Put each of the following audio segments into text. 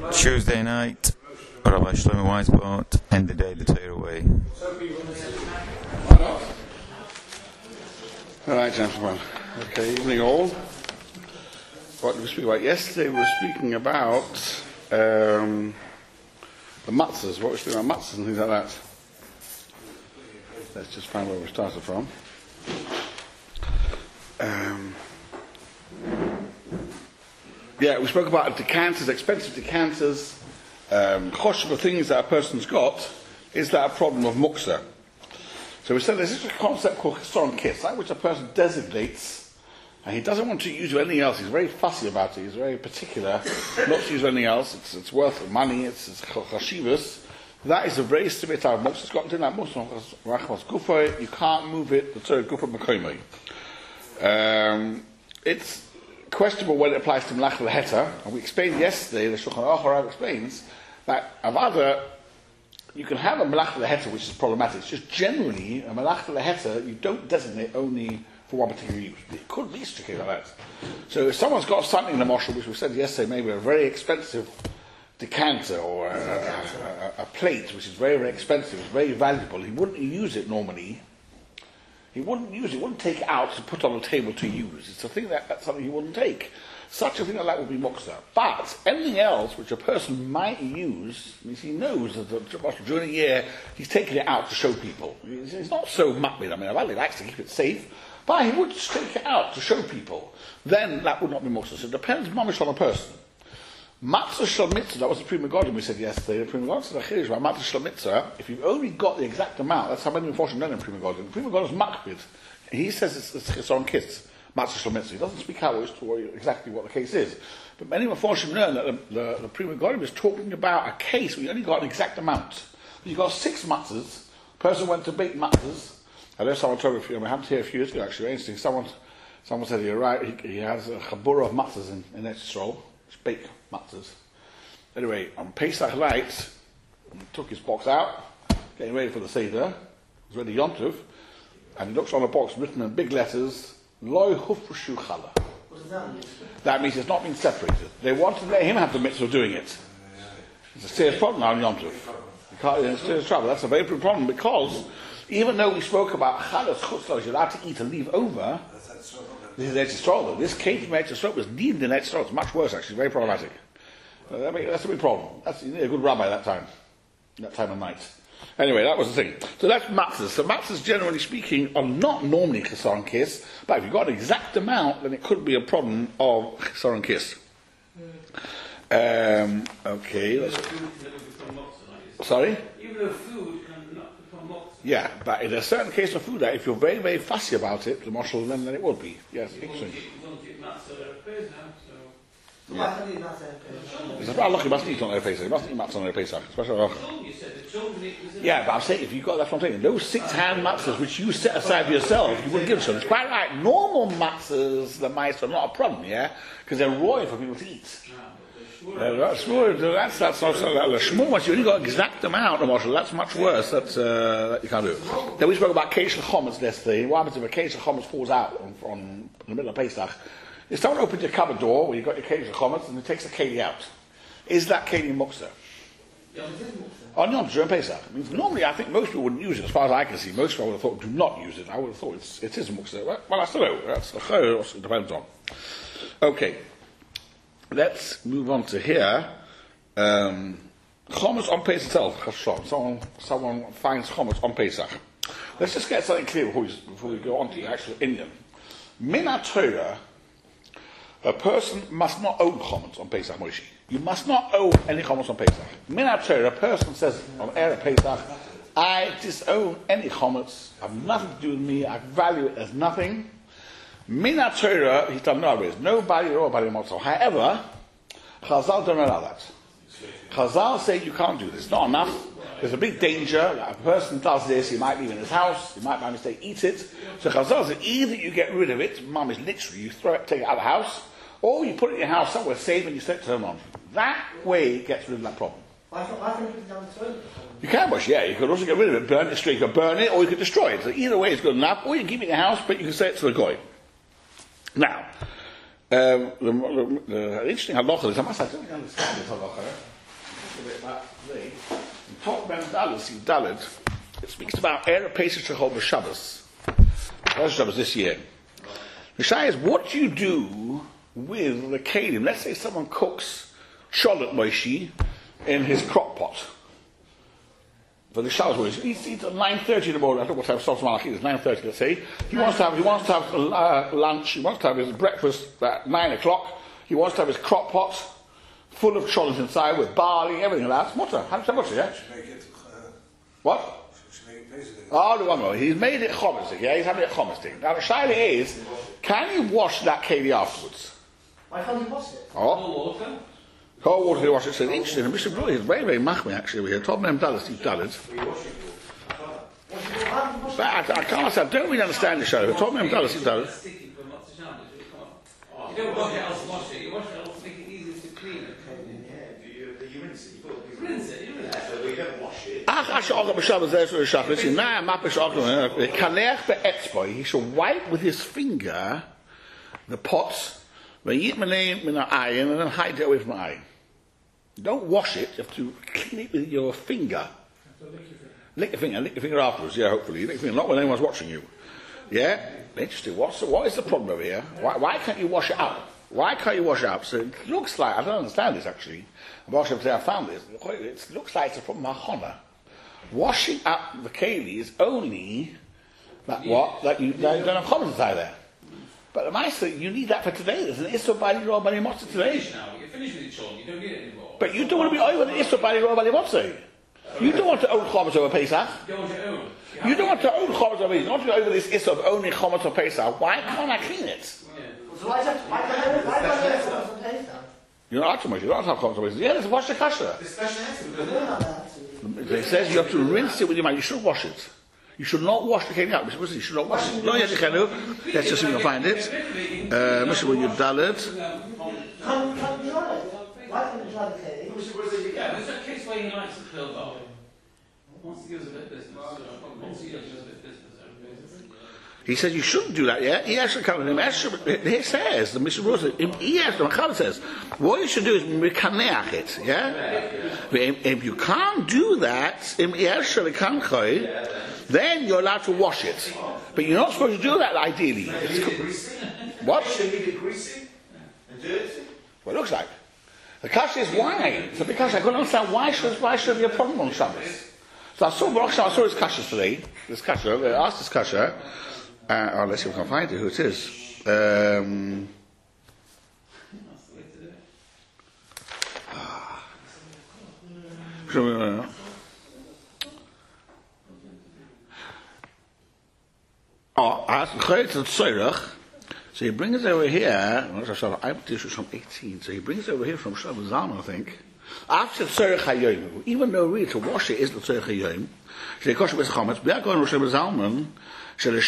Tuesday night, Rabbi Shlomo Weisbart, and the day the Torah way. All right, gentlemen. Okay, evening all. What did we speak about yesterday? We were speaking about the matzahs. What were we speaking about matzahs and things like that? Let's just find where we started from. Yeah, we spoke about decanters, expensive decanters, chosheva things that a person's got. Is that a problem of muksa? So we said there's a concept called chesron kis, that which a person designates, and he doesn't want to use anything else. He's very fussy about it. He's very particular not to use anything else. It's worth money. It's chashivas. That is a very severe type of muksa. It's got to do that muksa. You can't move it. The Torah gufa mekoimei. It's questionable whether it applies to Melach L'Heter, and we explained yesterday, the Shulchan Aruch explains that Avada, you can have a Melach L'Heter which is problematic. It's just generally, a Melach L'Heter, you don't designate only for one particular use. It could be strictly like that. So if someone's got something in the Moshe, which we said yesterday, maybe a very expensive decanter or a plate which is very, very expensive, it's very valuable, he wouldn't use it normally. He wouldn't use it, he wouldn't take it out to put on the table to use. It's a thing that's something he wouldn't take. Such a thing like that would be muksa. But anything else which a person might use, means he knows that during the year he's taking it out to show people. He's not so makbid. I mean, Avali likes to keep it safe, but he would just take it out to show people. Then that would not be muksa. So it depends mamish on a person. Matzah shel mitzvah, that was the Pri Megadim we said yesterday. The Pri Megadim said achirish about matzah shel mitzvah. If you've only got the exact amount, that's how many unfortunately done in Pri Megadim. Pri Megadim is makbid. He says it's chesron kis, matzah shel mitzvah. He doesn't speak out exactly what the case is. But many unfortunately learn that the Pri Megadim is talking about a case where you only got an exact amount. You've got 6 matzahs. Person went to bake matzahs. I know someone told me, we happened here a few years ago actually, very interesting. Someone said, you're right, he has a chabura of matzahs in Eretz Yisrael, which bake matzahs. Anyway, on Pesach night, he took his box out, getting ready for the Seder. It's ready Yom Tov, and he looks on the box written in big letters, Loi hufrushu chala. What does that mean? That means it's not been separated. They want to let him have the mitzvah of doing it. It's a serious problem now in Yom Tov. It's serious trouble. That's a very big problem because even though we spoke about chalas chutzlah, you're allowed to eat and leave over, this is Eretz Yisrael. This came from Eretz Yisrael, was needed in Eretz Yisrael. It's much worse actually, very problematic. That's a big problem. You need a good rabbi that time of night. Anyway, that was the thing. So that's matzahs. So matzahs, generally speaking, are not normally chesron kis, but if you've got an exact amount, then it could be a problem of chesron kis. Okay. Sorry? Even though food can not become muktzah. Yeah, but in a certain case of food, if you're very, very fussy about it, the marshal, then it would be. Yes, You won't get matzah at Pesach, so... Why don't you not say It's about lucky, you mustn't eat on their Pesach. You mustn't eat matzah on their Pesach. Especially You said the children eat was in yeah, but I'm saying, if you've got, that's what I'm saying, those 6 hand matzahs which you set aside for yourself, you wouldn't give to them. It's quite right. Normal matzahs, the mice, are not a problem, yeah? Because they're raw for people to eat. That's not the shmur. You only got exact amount of marshal. That's much worse. That you can't do. Then we spoke about keish chometz yesterday. What happens if a keish chometz falls out in the middle of Pesach? If someone opens your cupboard door where you've got your keish chometz and it takes the keli out, is that keli muksa? On Yom Tov during Pesach. I mean, normally, I think most people wouldn't use it. As far as I can see, most people would have thought do not use it. I would have thought it is muksa. Well, I still know. That's it depends on. Okay. Let's move on to here. Chometz on Pesach itself. Someone finds chometz on Pesach. Let's just get something clear before we go on to the actual Indian. Min HaTorah, a person must not own chometz on Pesach, Moshe. You must not own any chometz on Pesach. Min HaTorah, a person says on Erev Pesach, I disown any chometz. I have nothing to do with me. I value it as nothing. Min HaTorah, he's done no other ways. Nobody or nobody motzah. However, Chazal don't allow that. Chazal say you can't do this. It's not enough. There's a big danger. Like a person does this, he might leave in his house, he might by mistake eat it. So Chazal says either you get rid of it, mum is literally, you throw it, take it out of the house, or you put it in your house somewhere safe and you set it to turn on. That way it gets rid of that problem. Why can't you down the toilet? You can wash, yeah. You could also get rid of it, burn it straight. You could burn it, or you could destroy it. So either way is good enough. Or you can keep it in your house, but you can say it to the goy. Now, the interesting halacha is, I don't really understand this halacha. Top Mem Daled, it speaks about Erev Pesach Shechol B'Shabbos. That's Shabbos this year. The Shai is, what do you do with the kelim? Let's say someone cooks Sholot Moishi in his crock pot. For the Shabbos, he eats at 9:30 in the morning. I don't know what time Shalom Malachim is. 9:30, let's say. He wants to have lunch. He wants to have his breakfast at 9 o'clock. He wants to have his crock pot full of cholent inside with barley, everything like that. Mutter. How much? Yeah. What? Oh, the one more. He's made it chomistic. Yeah, he's having it chomistic. Now the shaila is, can you wash that keli afterwards? Why can't you wash it? Oh. Cold water to wash it. So interesting. Mr. Brody is very, very machmi actually over here. Top name Dallas, Steve Dallas. But I can't say, I don't really understand the show. Top name Dallas, Steve Dallas. You don't wash it else wash it. You wash it else make it easier to clean it. You rinse it. You rinse it. So we don't wash it. He should wipe with his finger the pots, and then hide it away from the eye. Don't wash it, you have to clean it with your finger. Lick your finger afterwards, yeah, hopefully. Lick your finger, not when anyone's watching you. Yeah? Interesting. What is the problem over here? Why can't you wash it up? Why can't you wash it up? So it looks like, I don't understand this actually. I found this. It looks like it's a problem of Hachana. Washing up the keli is only that you don't have chometz inside there. But the Master, you need that for today. There's an Issur Bali Roh Bali Motzah today. You're finished with the children. You don't need it anymore. But you don't want to be over the Issur Bali Roh Bali Motzah. You don't want to own chometz over Pesach. You don't want your own. You don't want to own chometz over Pesach. You don't want to be over this Issur of owning chometz over Pesach. Why can't I clean it? So why can't you taste that? You're not Moshe. You don't have chometz over Pesach. Yeah, let's wash the kasha. It says you have to rinse it with your mouth. You should wash it. You should not wash the keli out. You should not wash it. No, yes, you can do. Let's just see if we can find it. Mr. Will you Dalit? Can't you dry it? Why can't you dry the keli? Yeah, there's a case where he likes to fill up. Once he gives a bit of business. Once he gives a bit of business. He says you shouldn't do that, yeah? He actually comes in him. He says, the Mr. Rosa, he actually, Machal says, what you should do is mekaneach it, yeah? If you can't do that, then you're allowed to wash it. But you're not supposed to do that ideally. What? Should leave it greasy and dirty? Well, it looks like. The kasha is why. So because I couldn't understand why should there be a problem on Shabbos. So I saw his kasha today. This kasha, I asked this kasha. Let's see if we can find it, who it is. I asked the Tzorach. So he brings it over here. 18. So he brings it over here from Shabbat Zalman, I think. After Tzorach Hayoim, even though really to wash it is the Tzorach Hayoim. So he kosher b'schametz. B'yakon Shabbat Zalman. To get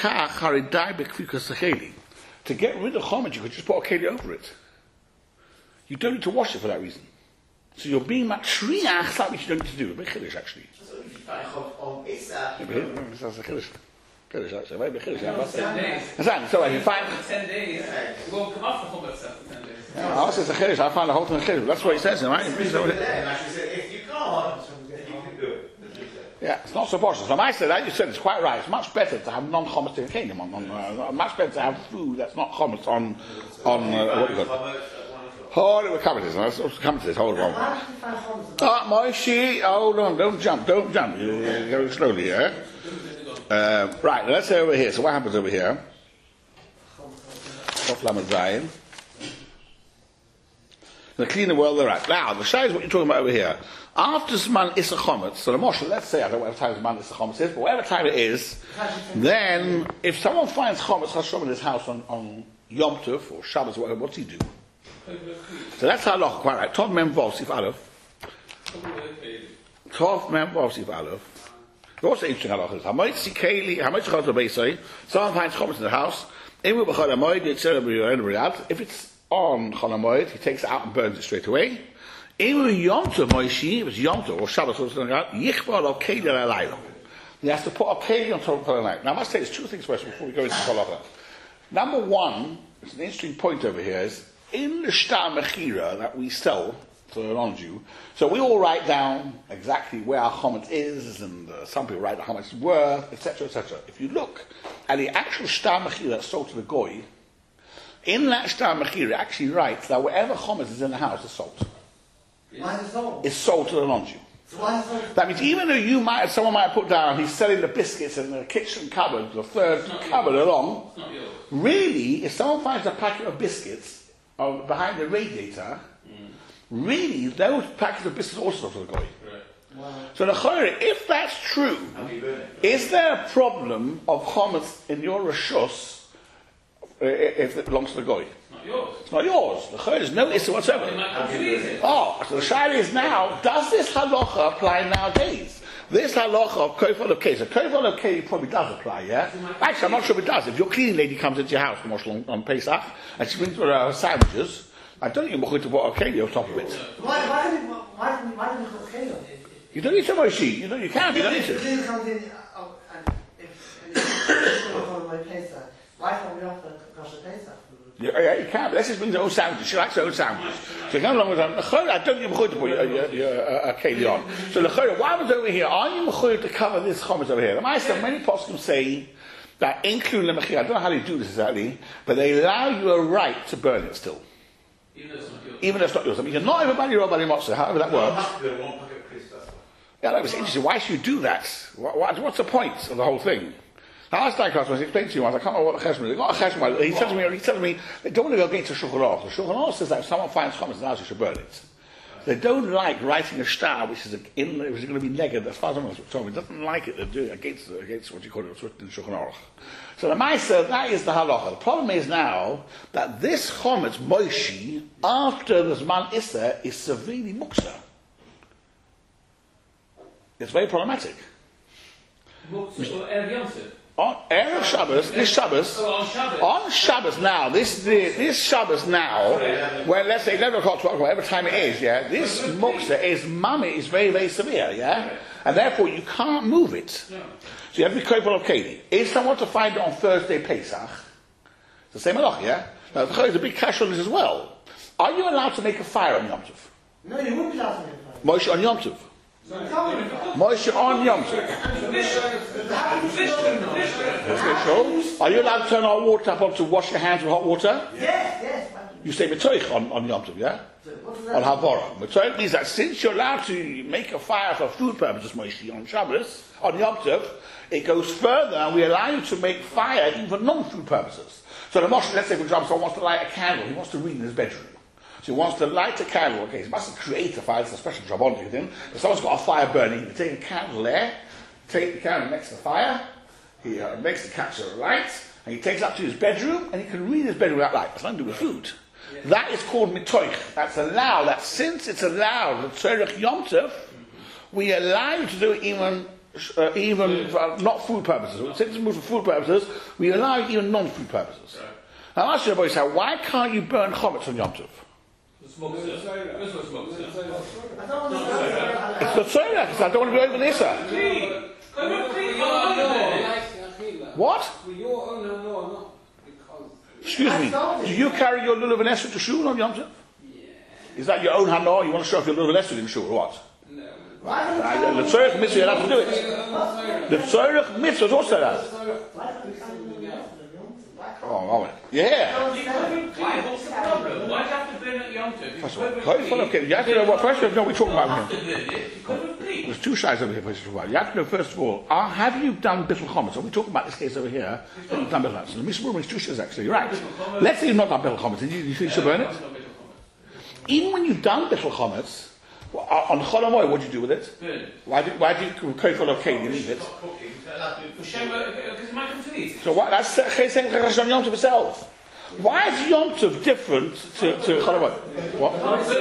rid of chometz, you could just put a keli over it. You don't need to wash it for that reason. So you're being matriach, something you don't need to do. A big chiddush, actually. So if you find on Pesach, That's a chiddush. Chiddush, actually. Very big chiddush. 10 days. So if you find... For 10 days. You won't come off the chometz after 10 days. I says a chiddush. I find the whole thing a chiddush. That's what he says, right? and actually said, if you can't, then you can do it. Yeah, it's not so posh. So I said, as you said, it's quite right. It's much better to have non-chometz in kingdom. Much better to have food that's not chometz on what do you call it? Hold on, we're coming to this. Let's come to this. Hold on. Why can't you find chometz? Moishi, hold on. Don't jump. You go slowly, yeah? Right, let's say over here. So what happens over here? Chof Lamed Zayin. The cleaner well they're at. Now, the shai is what you're talking about over here. After Zman Issa Chometz, so the Moshe, let's say, I don't know what time Zman Issa Chometz is, but whatever time it is, then if someone finds Chometz Chashom in his house on Yom Tov or Shabbos or whatever, what's he do? So that's how long, quite right. Tov Mem Vav Sif Aleph. Tov Mem Vav Sif Aleph. Also interesting halachas. Hamoitzi Keli, Hamoitzi Chometz Beisai. Someone finds Chometz in the house. If it's on Chol HaMoed, he takes it out and burns it straight away. If it's Yom Tov or Shabbos or something like that, Yichva Lo Keli Alayla. He has to put a Keli on top of the night. Now I must say there's two things first before we go into halacha. Number one, it's an interesting point over here, is in the Shtar Mechira that we sell to a non-Jew. So we all write down exactly where our chometz is, and some people write down how much it's worth, etc., etc. If you look at the actual shtar mechira that's sold to the goy, in that shtar mechira it actually writes that whatever chometz is in the house is sold. Why is it sold? It's sold to the non-Jew. So why is it sold? That means even though someone might put down, he's selling the biscuits in the kitchen cupboard, the third cupboard along, It's not yours. really, if someone finds a packet of biscuits behind the radiator, really, those packets of biscuits also to the goy. Wow. So the chayre, if that's true, How do you burn it? is there a problem of chometz in your rishus if it belongs to the goy? It's not yours. It's not yours. The chayre is no issue They whatsoever. might confuse it. Oh, so the shayla is now, does this halacha apply nowadays? This halacha of kofel of kesa. Kofel of kesa probably does apply, yeah? Actually, I'm not sure if it does. If your cleaning lady comes into your house on Pesach, and she brings her sandwiches, I don't think you're to put a keli on top of it. Why did we put Kalo? You don't need to, Moshe. You can, you don't need If to. this comes in, and if it's going to call my Pesach, why can't we offer kosher Pesach food? Yeah, you can, but let's just bring her own sandwiches. She likes her own sandwiches. So you come along with her. I don't think you're to put a keli on. So why was over here? Are you mechuyev to cover this chometz over here? The Ma'aser, many poskim say that including the mechira. I don't know how they do this exactly, but they allow you a right to burn it still. Even though it's not yours. Even though it's not yours. I mean, you're not everybody robot matzah, however that You works. have to burn one packet of crisps, that's all. Yeah, that was interesting. Why should you do that? What's the point of the whole thing? Now, last night, I explained to you once, I can't remember what the cheshbon is. They got a cheshbon. He said to me, they don't want to go against the Shulchan Aruch. The Shulchan Aruch says that if someone finds chometz in the house, you should burn it. They don't like writing a shtar, which is going to be negative. As far as I'm concerned, it doesn't like it. They're doing against what you call it, what's written in the Shulchan Aruch. So the Ma'aser, that is the halacha. The problem is now that this chometz Moshe, after the Zman Issa, is severely muksa. It's very problematic. Books or Erev Yom Tov. On Erev Shabbos, this Shabbos, So on Shabbos. on Shabbos now, this Shabbos now, when let's say 11 o'clock, 12 o'clock, whatever time it is, yeah, this muksa is mami is very, very severe, yeah? And therefore you can't move it. No. So you have to be careful of Katie. If someone to find it on Thursday Pesach, it's the same halach, yeah? Now there's a big cash on this as well. Are you allowed to make a fire on Yom Tov? No, you wouldn't be allowed to make a fire. Moshe on Yom Tov. You can't make a fire. Moshe on Yom Tov. Okay, so are you allowed to turn hot water up on to wash your hands with hot water? Yes. You say metoich on Yom Tov, yeah? What does On that mean? Havora. Metoich means that since you're allowed to make a fire for food purposes, Moshe, on Shabbos, on Yom Tov, it goes further and we allow you to make fire even for non-food purposes. So the Moshe, let's say for example, someone wants to light a candle, he wants to read in his bedroom. So he wants to light a candle, okay, he mustn't create a fire, it's a special job on him, but someone's got a fire burning, you take a candle there, take the candle next to the fire, he makes the candle light, and he takes it up to his bedroom, and he can read in his bedroom without light. It's nothing to do with food. That is called mitoich. That's allowed. That since it's allowed, the tzorech Yom Tov, we allow you to do it even for not food purposes. Since it's moved for food purposes, we allow you even non-food purposes. Now, I'll ask you about this, why can't you burn chometz on Yom Tov? The smoke, sir. Where's the smoke, sir? I don't understand. It's the tzorech, because I don't want to be over there, sir. What? For your own law, not because. Excuse me. Do you carry your lulav and esrog to shul on Yom Tov? Is that your own hanor? You want to show off your lulav and esrog in shul or what? No. The tzorech mitzvah, you're allowed to do it. The tzorech mitzvah is also that. Why can't we come to the Yom Tov? Oh, moment. Yeah. What's the problem? Why do you have to burn at Yom Tov? First of all, okay, you have to know what first of all, we're talking about After here. burn it, you could have clean. There's two sides over here, first of all. You have to know, first of all, have you done bittul chometz? So we're talking about this case over here. That you've done bittul chometz. So the Mishnah brings two shas actually. You're right. Let's say you've not done bittul chometz. And you think you should burn it? Even when you've done bittul chometz, on Chol Hamoed, what do you do with it? Burn it. Why do you kofel okay? You leave it. Cooking, so allowed to For Shema, because it might come to eat. So what? That's saying Chesed on Yom Tov itself. Why is Yom Tov different to Chol Hamoed? What?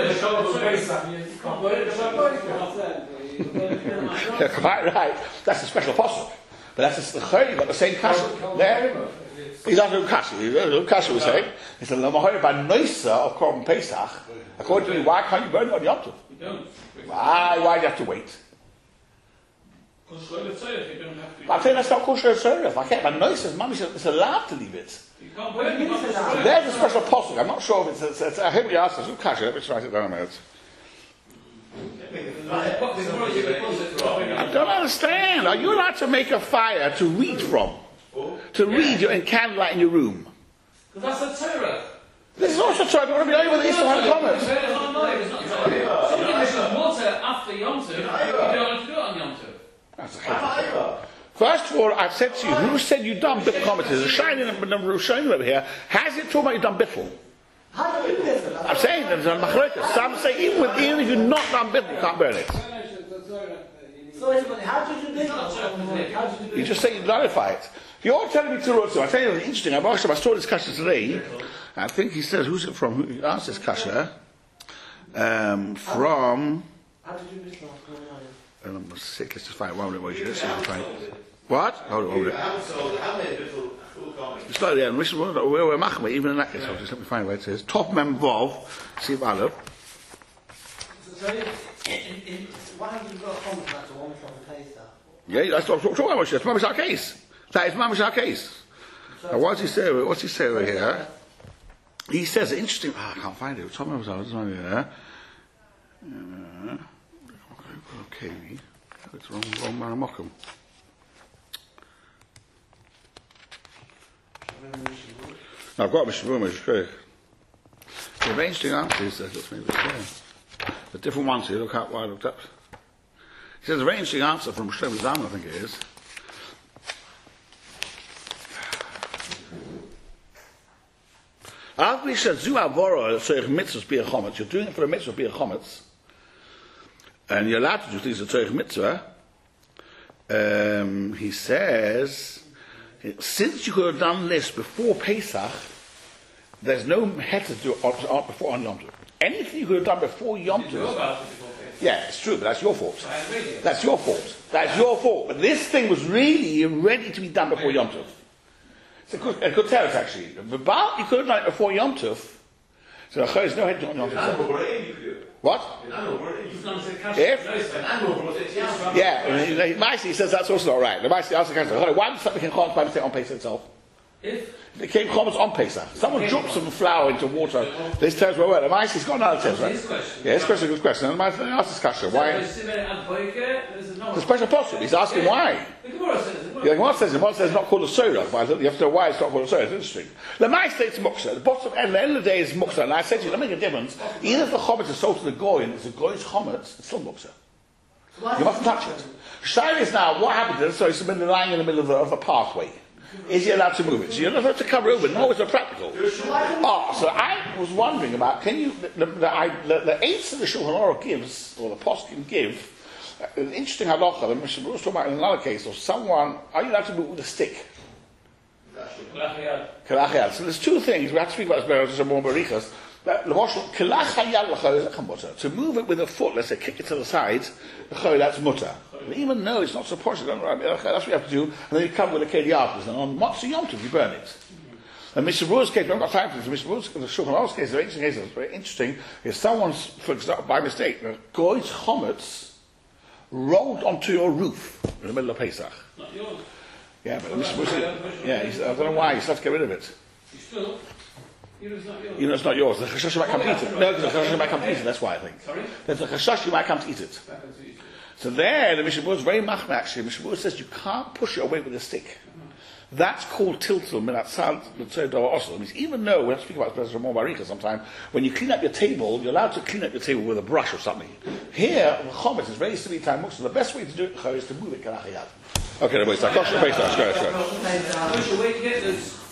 Yeah, quite right. That's a special apostle. But that's the chayy. You've got the same kasha there. He doesn't do kasha. He doesn't do kasha. We say it's a lamahoyer by noisa of Korban Pesach. According to me, why can't you burn it on Yom Tov? You don't. Why do you have to wait? Because Shlomo Tzorech, you don't have to. I'm saying that's not kosher tzorech. I can't. By noisa, Mami says it's allowed to leave it. You can't burn it. There's a special apostle. I'm not sure if it's I hope you asked us. Who kasha? Let me try to write it down a minute. understand. Are you allowed to make a fire to read from? To read your candlelight in your room? Because that's a Torah. This is also Torah. I want to be over the Eastern comments. Something which is water after Yom Tov, you don't have to do it on Yom Tov. That's a chiddush. First of all, I've said to you, who said you done bittul comments? There's a shining over here. Has it talking about you done bittul? How do you do this? I'm saying there's a machlokas. Some say even if you're not done bittul, you can't burn it. So anybody, how did you do this? How did you do You just say you nullify it. You're telling me Tirotzu. I tell you, it's interesting. I saw this kasha today. I think he says, who's it from? Who asked this kasha? From. How did you do this? I'm sick. Let's just find it. Let's see if I can find it. What? Hold it. It's not there. We're machmir, even in that case. Just let me find where it says. Top mem vov. See if I look. So, why have you got a comment about the one from the Pesach? Yeah, that's what I'm talking about. That's mamish our case. That is mamish our case. Now, what's he say? What's he say over here? He says, interesting. I can't find it. Top mem vov. Okay, it's wrong man mokum. No, I've got Mr. Boomer, it's great. The very interesting answer is that, let's maybe say, the different ones here, look how why I looked up. He says a very interesting answer from Shlomo Zalman, I think it is. After he said, Zu Avoro, Tzorech Mitzvahs B'Yeh Chometz, you're doing it for a mitzvah B'Yeh Chometz, and you're allowed to do things at Tzorech Mitzvah, he says, since you could have done this before Pesach, there's no heter to do it before on Yom Tov. Anything you could have done before Yom Tov. Yeah, it's true, but that's your fault. That's your fault. That's your fault. But this thing was really ready to be done before Yom Tov. It's a good tell, actually. But you could have done it before Yom Tov. So there's no head to Yom Tov. What? If? Yeah, Maisi says that's also not right. The Maisi asks the question, why did something become by mistake on Pesach itself? If it became chometz on Pesach, someone dropped some flour into water. This tells well. The Maisi's got another test, right? Yeah, this question is a good question. And the Maisi asks this question, why? The special posture. He's asking why. The Gemara says it's not called a soda, but you have to know why it's not called a soda. It's interesting. The Maisi it's muksa. The bottom at the end of the day is muksa. And I said to you, don't make a difference. Even if the chometz is sold to the goy and it's a goy's chometz, it's still muksa. You mustn't touch it. Shaila is now what happened to it? So it's been lying in the middle of the pathway. Is he allowed to move it? So you're not allowed to cover over. No, it's a practical. So I was wondering about, can you, the eights that the Shulchan Aruch gives, or the poskim give, an interesting halacha, the Mishnah was talking about in another case, of someone, are you allowed to move with a stick? Kalach. So there's two things, we have to speak about this better, more barichas. To move it with a foot, let's say, kick it to the sides, that's mutter. Even though it's not supposed to, that's what you have to do, and then you come with a kediatis, and on Matzah Yom Tov you burn it. And Mr. Brewer's case, we haven't got time for this, Mr. Brewer's, the Shulchan Aruch's case, the ancient case, is very interesting. If someone's, for example, by mistake, the goy's chometz rolled onto your roof in the middle of Pesach. Not yours. Yeah, but Mr. Brewer, I don't know why, you still have to get rid of it. You still? You know it's not yours. The chashash might come to eat it. No, the chashash might come to eat it. That's why I think. Sorry? There's a chashash you might come to eat it. So there, the Mishnah Berurah is very machmir actually. The Mishnah Berurah says you can't push it away with a stick. That's called tiltul minatzal l'tzei davar osel. Means even though we have to speak about this more barika sometime, when you clean up your table, you're allowed to clean up your table with a brush or something. Here, the chometz is very similar time muksa. The best way to do it is to move it kalachiyad. Okay, wait. So I got the base. Let's go. Wait to get this.